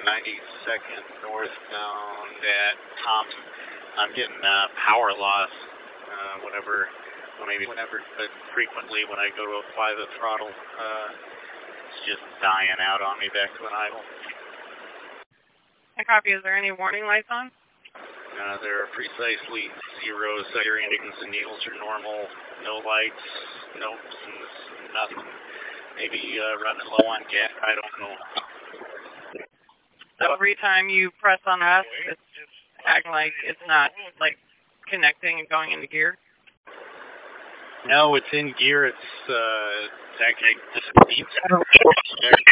92nd northbound at Thompson. I'm getting power loss, whenever, but frequently when I go to apply the throttle, it's just dying out on me back to an idle. I copy. Is there any warning lights on? There are precisely 0, so your indications and needles are normal. No lights, no nothing. Maybe running low on gas, I don't know. So every time you press on that, it's acting like it's not, like, connecting and going into gear? No, it's in gear. It's actually just